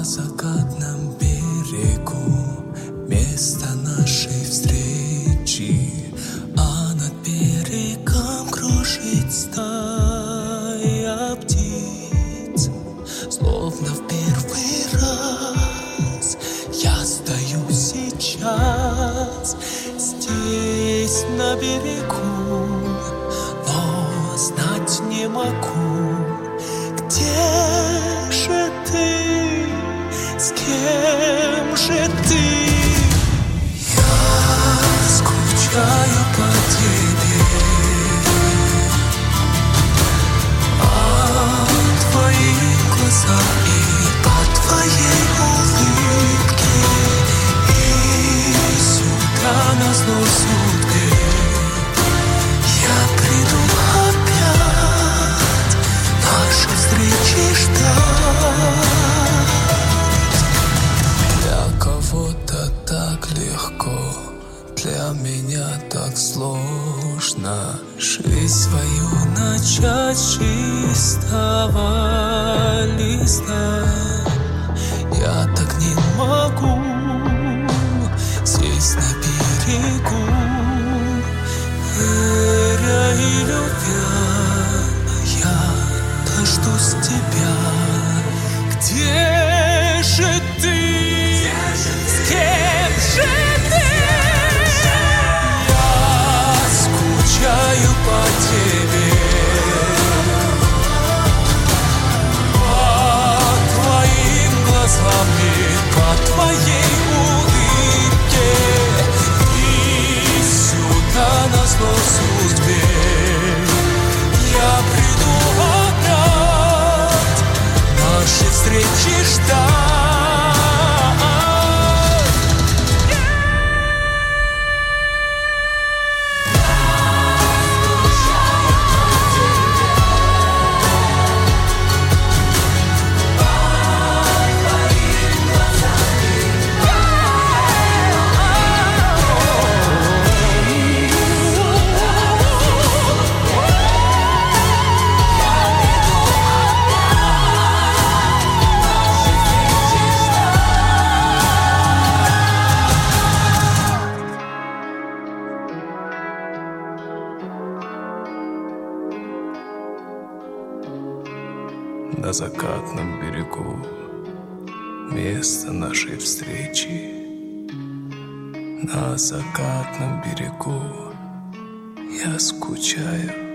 На закатном берегу место нашей встречи, а над берегом кружит стая птиц. Словно в первый раз я стою сейчас здесь на берегу, но знать не могу, где же ты, с кем же ты? Я скучаю по тебе, твоим глазам и по твоей улыбке. И сюда назло судьбе я приду опять нашей встречи ждать. Для кого-то так легко, для меня так сложно жизнь свою начать с чистого листа. Я так не могу здесь на берегу, веря и любя, я дождусь тебя. Где же ты? С кем же ты? Я скучаю по тебе, по твоим глазам и по твоей улыбке. И сюда назло судьбе я приду опять нашей встречи ждать. На закатном берегу место нашей встречи. На закатном берегу я скучаю